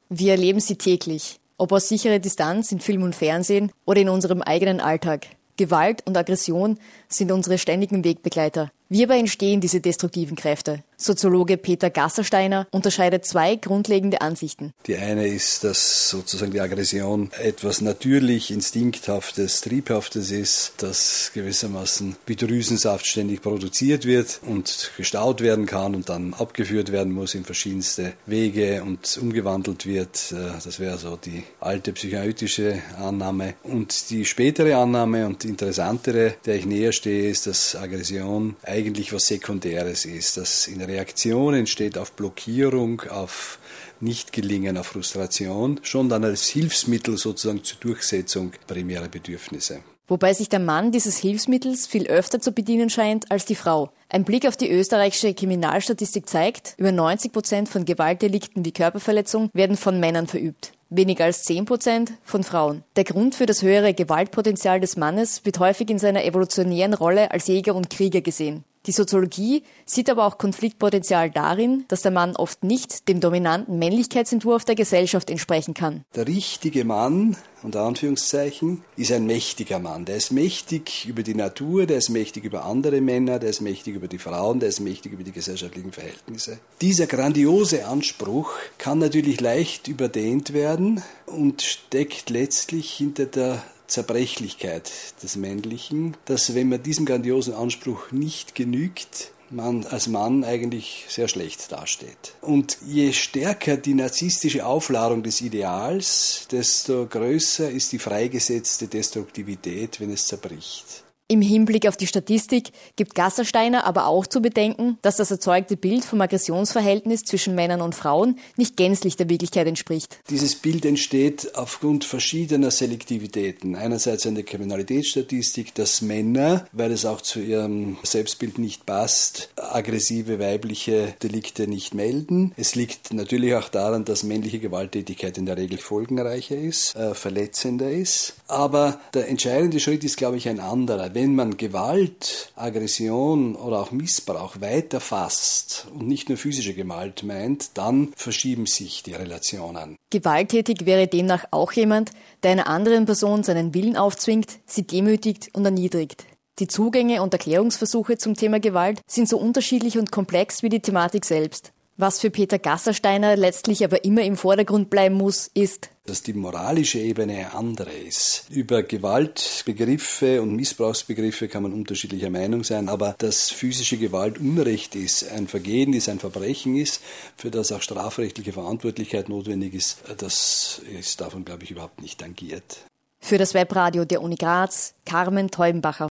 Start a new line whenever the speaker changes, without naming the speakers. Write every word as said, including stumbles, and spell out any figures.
Wir erleben sie täglich, ob aus sicherer Distanz in Film und Fernsehen oder in unserem eigenen Alltag. Gewalt und Aggression sind unsere ständigen Wegbegleiter. Wie aber entstehen diese destruktiven Kräfte? Soziologe Peter Gassersteiner unterscheidet zwei grundlegende Ansichten.
Die eine ist, dass sozusagen die Aggression etwas natürlich, Instinkthaftes, Triebhaftes ist, das gewissermaßen wie Drüsensaft ständig produziert wird und gestaut werden kann und dann abgeführt werden muss in verschiedenste Wege und umgewandelt wird. Das wäre so die alte psychoanalytische Annahme. Und die spätere Annahme und die interessantere, der ich näher stehe, ist, dass Aggression eigentlich was Sekundäres ist, dass in Reaktion entsteht auf Blockierung, auf Nichtgelingen, auf Frustration, schon dann als Hilfsmittel sozusagen zur Durchsetzung primärer Bedürfnisse.
Wobei sich der Mann dieses Hilfsmittels viel öfter zu bedienen scheint als die Frau. Ein Blick auf die österreichische Kriminalstatistik zeigt, über neunzig Prozent von Gewaltdelikten wie Körperverletzung werden von Männern verübt. Weniger als zehn Prozent von Frauen. Der Grund für das höhere Gewaltpotenzial des Mannes wird häufig in seiner evolutionären Rolle als Jäger und Krieger gesehen. Die Soziologie sieht aber auch Konfliktpotenzial darin, dass der Mann oft nicht dem dominanten Männlichkeitsentwurf der Gesellschaft entsprechen kann.
Der richtige Mann, unter Anführungszeichen, ist ein mächtiger Mann. Der ist mächtig über die Natur, der ist mächtig über andere Männer, der ist mächtig über die Frauen, der ist mächtig über die gesellschaftlichen Verhältnisse. Dieser grandiose Anspruch kann natürlich leicht überdehnt werden und steckt letztlich hinter der Zerbrechlichkeit des Männlichen, dass, wenn man diesem grandiosen Anspruch nicht genügt, man als Mann eigentlich sehr schlecht dasteht. Und je stärker die narzisstische Aufladung des Ideals, desto größer ist die freigesetzte Destruktivität, wenn es zerbricht.
Im Hinblick auf die Statistik gibt Gassersteiner aber auch zu bedenken, dass das erzeugte Bild vom Aggressionsverhältnis zwischen Männern und Frauen nicht gänzlich der Wirklichkeit entspricht.
Dieses Bild entsteht aufgrund verschiedener Selektivitäten. Einerseits eine Kriminalitätsstatistik, dass Männer, weil es auch zu ihrem Selbstbild nicht passt, aggressive weibliche Delikte nicht melden. Es liegt natürlich auch daran, dass männliche Gewalttätigkeit in der Regel folgenreicher ist, äh, verletzender ist. Aber der entscheidende Schritt ist, glaube ich, ein anderer. Wenn man Gewalt, Aggression oder auch Missbrauch weiter fasst und nicht nur physische Gewalt meint, dann verschieben sich die Relationen.
Gewalttätig wäre demnach auch jemand, der einer anderen Person seinen Willen aufzwingt, sie demütigt und erniedrigt. Die Zugänge und Erklärungsversuche zum Thema Gewalt sind so unterschiedlich und komplex wie die Thematik selbst. Was für Peter Gassersteiner letztlich aber immer im Vordergrund bleiben muss, ist,
dass die moralische Ebene eine andere ist. Über Gewaltbegriffe und Missbrauchsbegriffe kann man unterschiedlicher Meinung sein, aber dass physische Gewalt Unrecht ist, ein Vergehen ist, ein Verbrechen ist, für das auch strafrechtliche Verantwortlichkeit notwendig ist, das ist davon, glaube ich, überhaupt nicht tangiert.
Für das Webradio der Uni Graz, Carmen Teubenbacher.